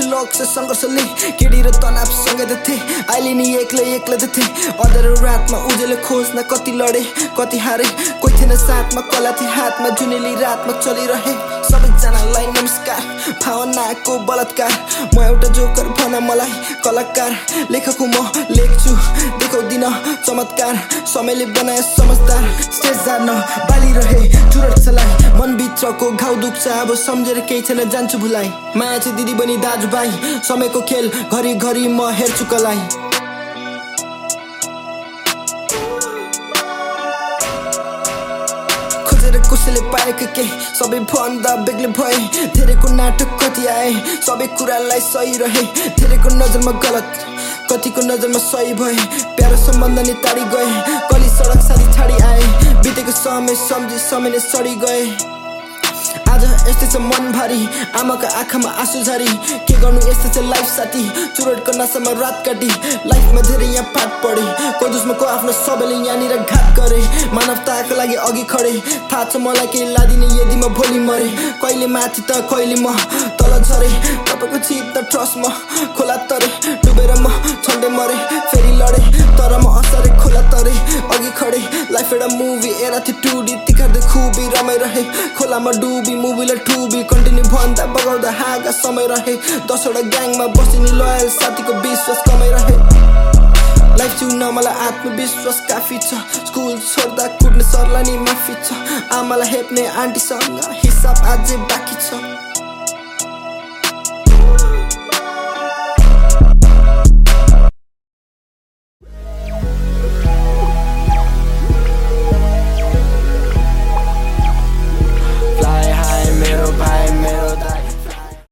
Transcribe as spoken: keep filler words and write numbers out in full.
lock से संघर्षले KD र तनाव सँगै त थिए अहिले नि एक्लै एक्लै त थिए अँध्यारो रातमा उजेले खोज्न कति लडे कति हारे कोही थिएन साथमा कला थिए हातमा जुनेली रातमा चलिरहे सबैजनालाई नमस्कार भावनाको बलात्कार म एउटा जोकर भन मलाई कलाकार लेखक म लेख्छु देखाउँदिन चमत्कार समयले बनाए समझदार स्टेज जान बाली रहे चुरट चलाए मनभित्रको घाउ दुख्छ अब सम्झेर केही छैन जान्छु भुलाइ माया छ दिदी बनी दाजुभाइ समयको खेल घरि घरि म हेर्छु कलाई कसैले पाएको के सबै भन्दा बेग्लै भए धेरैको नाटक कति आए सबै कुरालाई सही रहे धेरैको नजरमा गलत कतिको नजरमा सही भए प्यारो सम्बन्ध नि टाढी गए कली सडक साथी छाडी आए बितेको समय सम्झी समय नै सडी गए आज यस्तै छ मन भारी आमाको आँखामा आँसु झरी के गर्नु यस्तै छ लाइफ साथी चुरोटको नसामा रात काटी लाइफमा धेरै यहाँ पाठ पढे को दुश्मनको आफ्नो सबैले यहाँनिर घात गरे मानवताको लागि अघि खडे थाहा छ मलाई केही लादिने यदि म भोलि मरे कहिले माथि त कहिले म तल झरे तपाईँको चित त ट्रस्ट म खोला तरे डुबेर म छन्डे मरे फेरि लडे तर म असरे खोला तरे अघि खडे लाइफ एउटा मुभी एरा थियो टू डी तिखार्दै खुबी रमाइरहे खोलामा डुबी मुभीलाई टुबी कन्टिन्यू भन्दा बगाउँदा हाँगा समय रहे दसवटा ग्याङमा बसिनी लयल साथीको विश्वास कमाइरहे लाइफ जिउन मलाई आत्मविश्वास काफी छ स्कुल छोड्दा कुट्ने सरलाई नि माफी छ आमालाई हेप्ने आन्टीसँग हिसाब अझै बाँकी छ